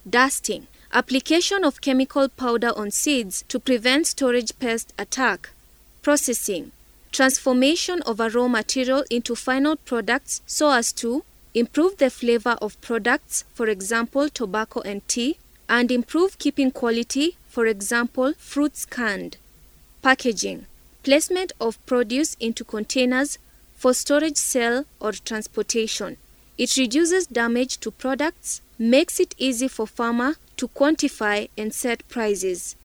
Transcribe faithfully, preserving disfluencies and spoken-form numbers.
Dusting. Application of chemical powder on seeds to prevent storage pest attack. Processing. Transformation of a raw material into final products so as to improve the flavor of products, for example, tobacco and tea, and improve keeping quality, for example, fruits canned. Packaging. Placement of produce into containers for storage, sale, or transportation. It reduces damage to products, makes it easy for farmer to quantify and set prices.